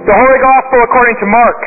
The Holy Gospel according to Mark.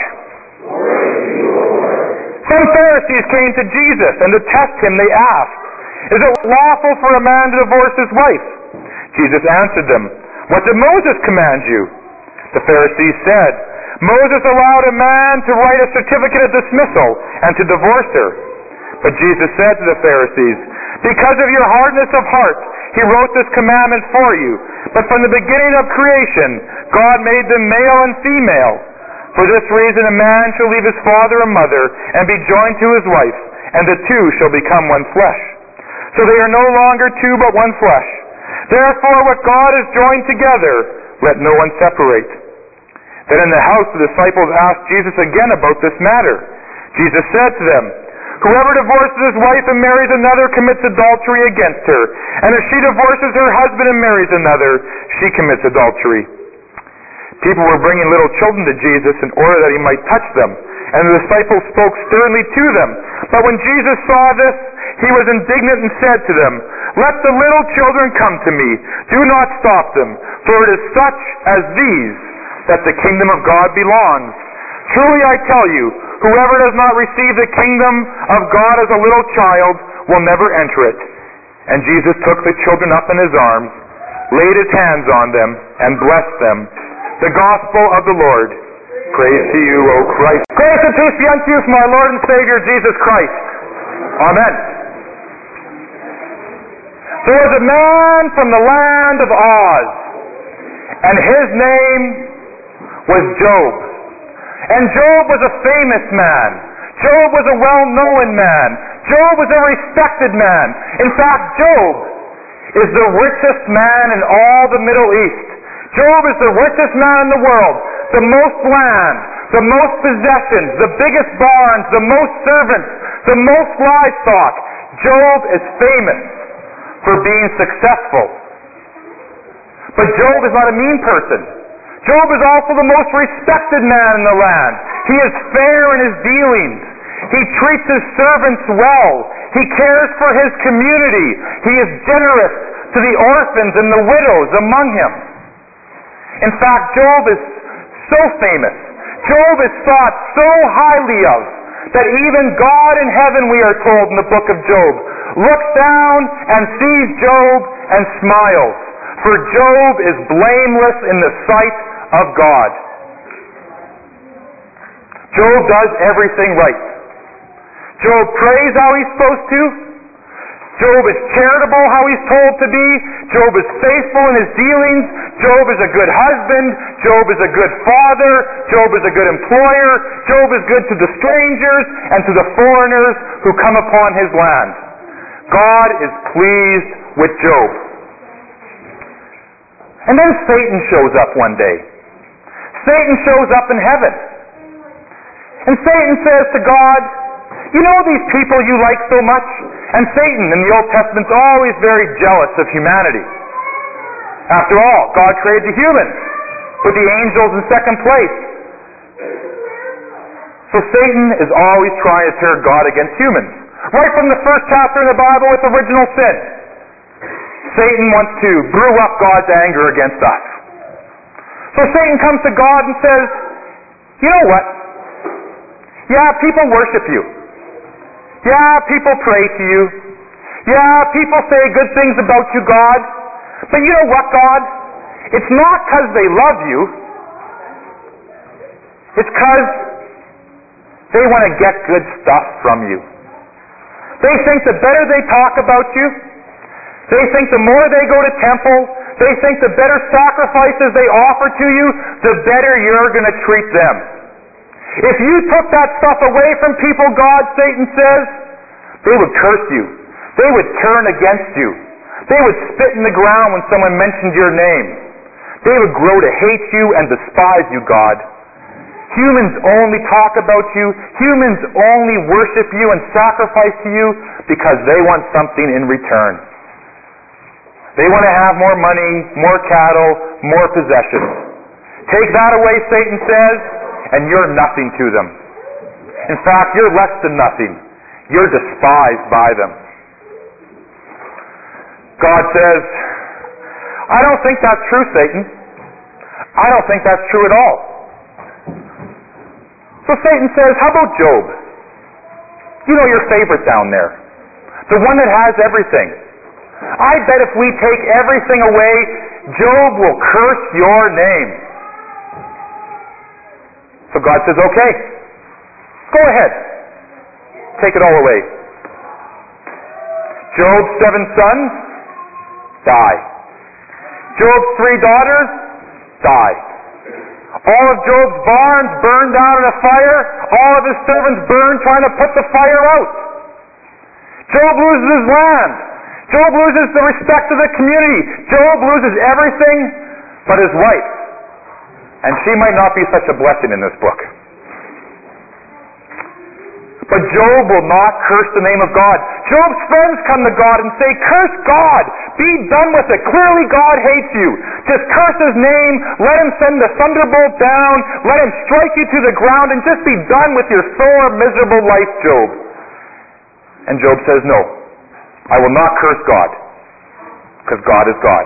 Some Pharisees came to Jesus, and to test him they asked, "Is it lawful for a man to divorce his wife?" Jesus answered them, "What did Moses command you?" The Pharisees said, "Moses allowed a man to write a certificate of dismissal and to divorce her." But Jesus said to the Pharisees, "Because of your hardness of heart, he wrote this commandment for you. But from the beginning of creation, God made them male and female. For this reason a man shall leave his father and mother and be joined to his wife, and the two shall become one flesh. So they are no longer two but one flesh. Therefore what God has joined together, let no one separate." Then in the house the disciples asked Jesus again about this matter. Jesus said to them, "Whoever divorces his wife and marries another commits adultery against her. And if she divorces her husband and marries another, she commits adultery." People were bringing little children to Jesus in order that he might touch them, and the disciples spoke sternly to them. But when Jesus saw this, he was indignant and said to them, "Let the little children come to me. Do not stop them, for it is such as these that the kingdom of God belongs. Truly I tell you, whoever does not receive the kingdom of God as a little child will never enter it." And Jesus took the children up in his arms, laid his hands on them, and blessed them. The Gospel of the Lord. Praise to you, O Christ. Grace and peace be unto you from our Lord and Savior Jesus Christ. Amen. There was a man from the land of Oz, and his name was Job. And Job was a famous man. Job was a well-known man. Job was a respected man. In fact, Job is the richest man in all the Middle East. Job is the richest man in the world. The most land, the most possessions, the biggest barns, the most servants, the most livestock. Job is famous for being successful. But Job is not a mean person. Job is also the most respected man in the land. He is fair in his dealings. He treats his servants well. He cares for his community. He is generous to the orphans and the widows among him. In fact, Job is so famous. Job is thought so highly of that even God in heaven, we are told in the book of Job, looks down and sees Job and smiles. For Job is blameless in the sight of God. Job does everything right. Job prays how he's supposed to. Job is charitable how he's told to be. Job is faithful in his dealings. Job is a good husband. Job is a good father. Job is a good employer. Job is good to the strangers and to the foreigners who come upon his land. God is pleased with Job. And then Satan shows up one day. Satan shows up in heaven. And Satan says to God, "You know these people you like so much?" And Satan in the Old Testament is always very jealous of humanity. After all, God created the humans, with the angels in second place. So Satan is always trying to turn God against humans. Right from the first chapter in the Bible with original sin. Satan wants to brew up God's anger against us. So Satan comes to God and says, "You know what? Yeah, people worship you. Yeah, people pray to you. Yeah, people say good things about you, God. But you know what, God? It's not because they love you. It's because they want to get good stuff from you. They think the better they talk about you, they think the more they go to temple, they think the better sacrifices they offer to you, the better you're going to treat them. If you took that stuff away from people, God," Satan says, "they would curse you. They would turn against you. They would spit in the ground when someone mentioned your name. They would grow to hate you and despise you, God. Humans only talk about you. Humans only worship you and sacrifice to you because they want something in return. They want to have more money, more cattle, more possessions. Take that away," Satan says, "and you're nothing to them. In fact, you're less than nothing. You're despised by them." God says, "I don't think that's true, Satan. I don't think that's true at all. So Satan says, how about Job? You know, your favorite down there. The one that has everything. I bet if we take everything away, Job will curse your name. So God says, okay, go ahead. Take it all away. Job's 7 sons, die. Job's 3 daughters, die. All of Job's barns burned down in a fire. All of his servants burned trying to put the fire out. Job loses his land. Job loses the respect of the community. Job loses everything but his wife. And she might not be such a blessing in this book. But Job will not curse the name of God. Job's friends come to God and say, curse God. Be done with it. Clearly God hates you. Just curse his name. Let him send the thunderbolt down. Let him strike you to the ground and just be done with your sore, miserable life, Job. And Job says, no. I will not curse God. Because God is God.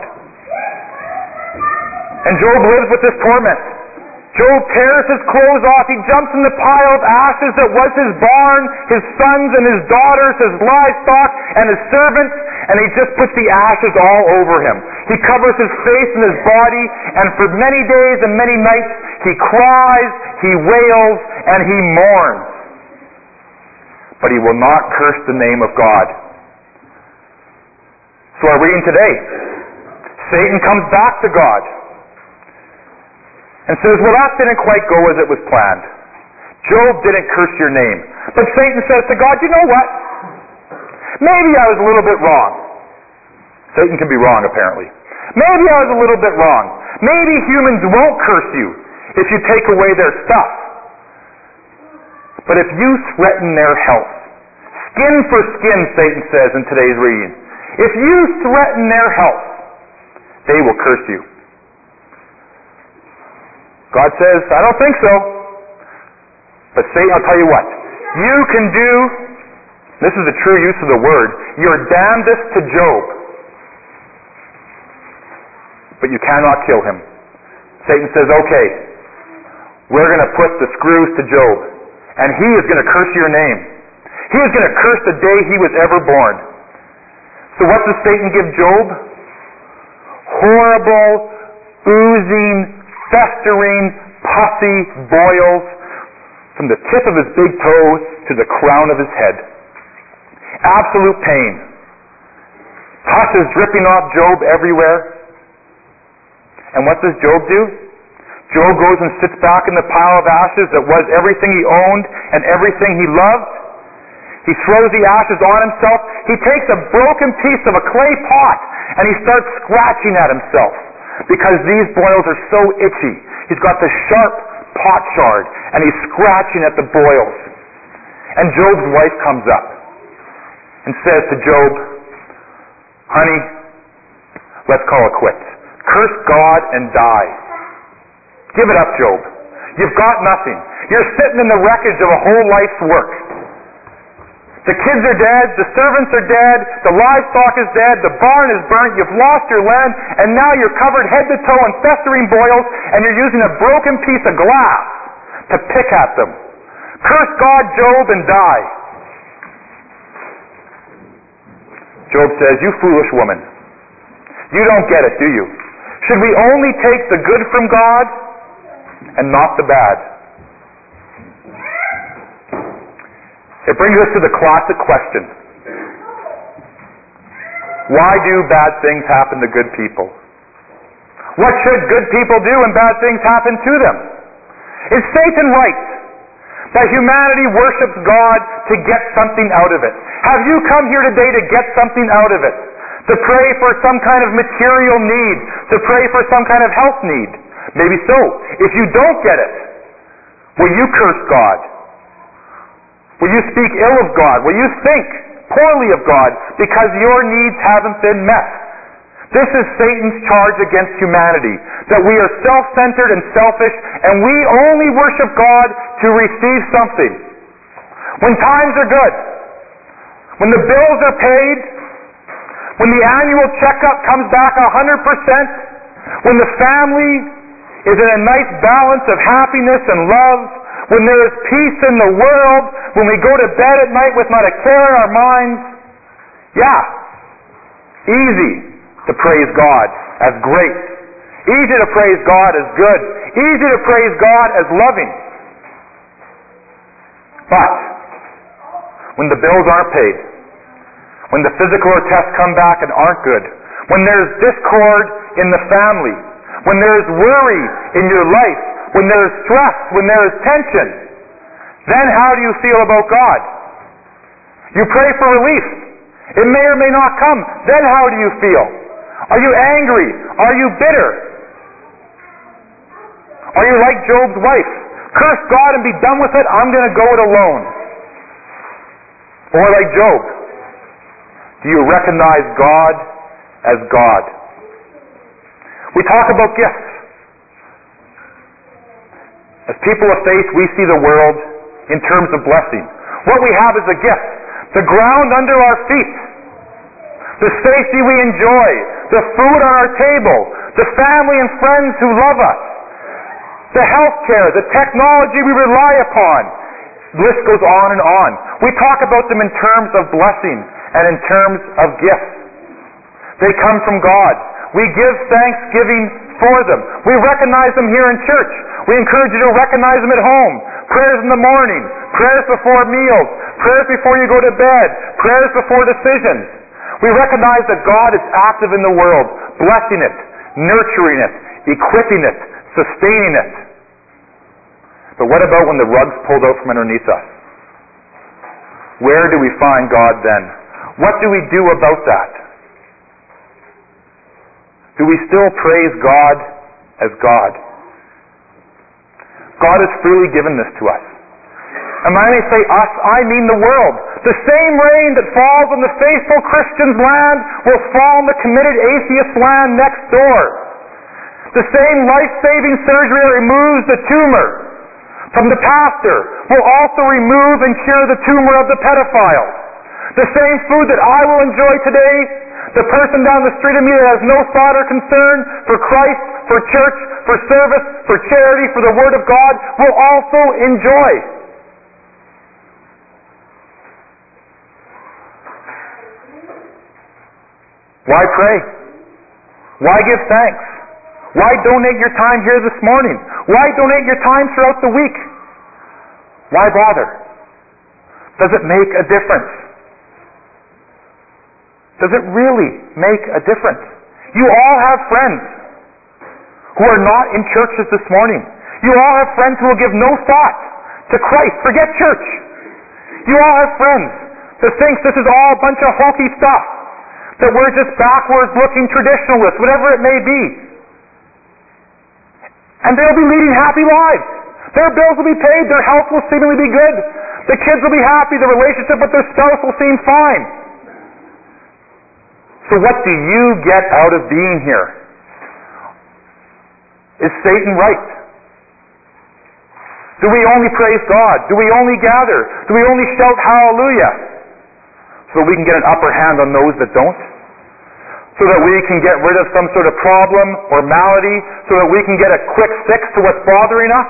And Job lives with this torment. Job tears his clothes off. He jumps in the pile of ashes that was his barn, his sons and his daughters, his livestock and his servants, and he just puts the ashes all over him. He covers his face and his body, and for many days and many nights he cries, he wails, and he mourns. But he will not curse the name of God. So our reading today, Satan comes back to God and says, well, that didn't quite go as it was planned. Job didn't curse your name. But Satan says to God, you know what? Maybe I was a little bit wrong. Satan can be wrong, apparently. Maybe I was a little bit wrong. Maybe humans won't curse you if you take away their stuff. But if you threaten their health, skin for skin, Satan says in today's reading, if you threaten their health, they will curse you. God says, I don't think so. But Satan, I'll tell you what. You can do, this is the true use of the word, your damnedest to Job. But you cannot kill him. Satan says, okay, we're going to put the screws to Job. And he is going to curse your name. He is going to curse the day he was ever born. So what does Satan give Job? Horrible, oozing, festering, pussy boils from the tip of his big toes to the crown of his head. Absolute pain. Pus is dripping off Job everywhere. And what does Job do? Job goes and sits back in the pile of ashes that was everything he owned and everything he loved. He throws the ashes on himself. He takes a broken piece of a clay pot and he starts scratching at himself. Because these boils are so itchy. He's got the sharp pot shard and he's scratching at the boils. And Job's wife comes up and says to Job, honey, let's call it quits. Curse God and die. Give it up, Job. You've got nothing. You're sitting in the wreckage of a whole life's work. The kids are dead, the servants are dead, the livestock is dead, the barn is burnt, you've lost your land, and now you're covered head to toe in festering boils, and you're using a broken piece of glass to pick at them. Curse God, Job, and die. Job says, you foolish woman, you don't get it, do you? Should we only take the good from God and not the bad? It brings us to the classic question. Why do bad things happen to good people? What should good people do when bad things happen to them? Is Satan right that humanity worships God to get something out of it? Have you come here today to get something out of it? To pray for some kind of material need? To pray for some kind of health need? Maybe so. If you don't get it, will you curse God? Will you speak ill of God? Will you think poorly of God because your needs haven't been met? This is Satan's charge against humanity, that we are self-centered and selfish, and we only worship God to receive something. When times are good, when the bills are paid, when the annual checkup comes back 100%, when the family is in a nice balance of happiness and love, when there is peace in the world, when we go to bed at night with not a care in our minds, yeah, easy to praise God as great. Easy to praise God as good. Easy to praise God as loving. But when the bills aren't paid, when the physical or tests come back and aren't good, when there's discord in the family, when there's worry in your life, when there's stress, when there is tension, then how do you feel about God? You pray for relief. It may or may not come. Then how do you feel? Are you angry? Are you bitter? Are you like Job's wife? Curse God and be done with it. I'm going to go it alone. Or like Job, do you recognize God as God? We talk about gifts. As people of faith, we see the world in terms of blessing. What we have is a gift. The ground under our feet. The safety we enjoy. The food on our table. The family and friends who love us. The health care. The technology we rely upon. The list goes on and on. We talk about them in terms of blessing and in terms of gifts. They come from God. We give thanksgiving for them. We recognize them here in church. We encourage you to recognize them at home. Prayers in the morning. Prayers before meals. Prayers before you go to bed. Prayers before decisions. We recognize that God is active in the world, blessing it, nurturing it, equipping it, sustaining it. But what about when the rug's pulled out from underneath us? Where do we find God then? What do we do about that? Do we still praise God as God? God has freely given this to us. And when I say us, I mean the world. The same rain that falls on the faithful Christian's land will fall on the committed atheist's land next door. The same life-saving surgery that removes the tumor from the pastor will also remove and cure the tumor of the pedophile. The same food that I will enjoy today, the person down the street of me that has no thought or concern for Christ, for church, for service, for charity, for the Word of God, will also enjoy. Why pray? Why give thanks? Why donate your time here this morning? Why donate your time throughout the week? Why bother? Does it make a difference? Does it really make a difference? You all have friends who are not in churches this morning. You all have friends who will give no thought to Christ. Forget church. You all have friends that think this is all a bunch of hokey stuff, that we're just backwards-looking traditionalists, whatever it may be. And they'll be leading happy lives. Their bills will be paid. Their health will seemingly be good. The kids will be happy. The relationship with their spouse will seem fine. So what do you get out of being here? Is Satan right? Do we only praise God? Do we only gather? Do we only shout hallelujah? So that we can get an upper hand on those that don't? So that we can get rid of some sort of problem or malady? So that we can get a quick fix to what's bothering us?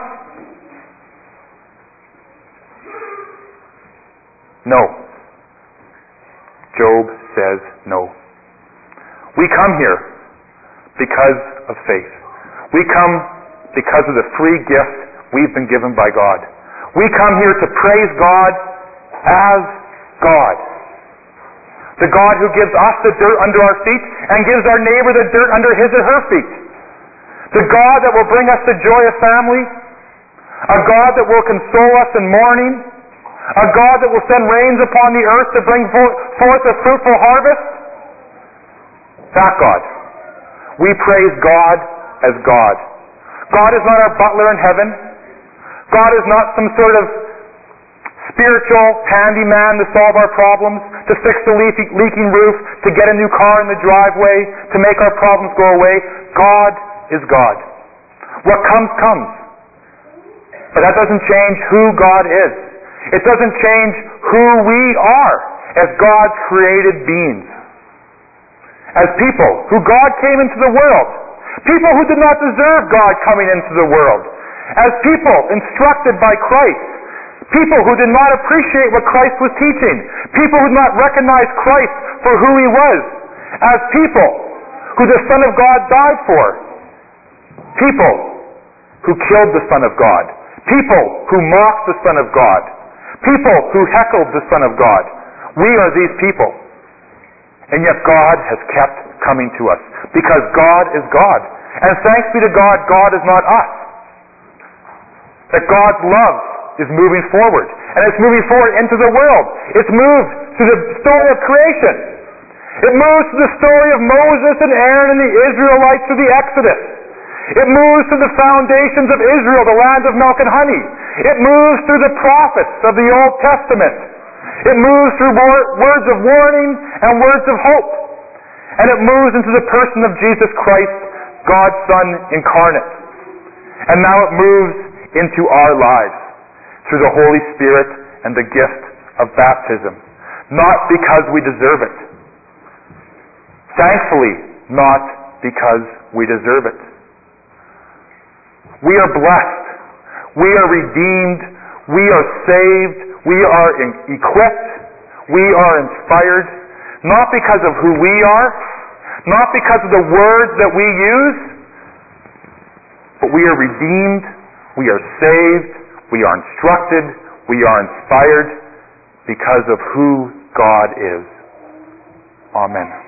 No. Job says no. We come here because of faith. We come because of the free gift we've been given by God. We come here to praise God as God. The God who gives us the dirt under our feet and gives our neighbor the dirt under his or her feet. The God that will bring us the joy of family. A God that will console us in mourning. A God that will send rains upon the earth to bring forth a fruitful harvest. That God. We praise God as God. God is not our butler in heaven. God is not some sort of spiritual handyman to solve our problems, to fix the leaking roof, to get a new car in the driveway, to make our problems go away. God is God. What comes, comes. But that doesn't change who God is. It doesn't change who we are as God's created beings. As people who God came into the world. People who did not deserve God coming into the world. as people instructed by Christ, people who did not appreciate what Christ was teaching, people who did not recognize Christ for who he was, as people who the Son of God died for, people who killed the Son of God, people who mocked the Son of God, people who heckled the Son of God. We are these people. And yet God has kept coming to us because God is God. And thanks be to God, God is not us. That God's love is moving forward. And it's moving forward into the world. It's moved through the story of creation. It moves through the story of Moses and Aaron and the Israelites through the Exodus. It moves through the foundations of Israel, the land of milk and honey. It moves through the prophets of the Old Testament. It moves through words of warning and words of hope. And it moves into the person of Jesus Christ, God's Son incarnate. And now it moves into our lives through the Holy Spirit and the gift of baptism. Not because we deserve it. Thankfully, not because we deserve it. We are blessed. We are redeemed. We are saved. We are equipped. We are inspired. Not because of who we are. Not because of the words that we use. But we are redeemed. We are saved. We are instructed. We are inspired because of who God is. Amen.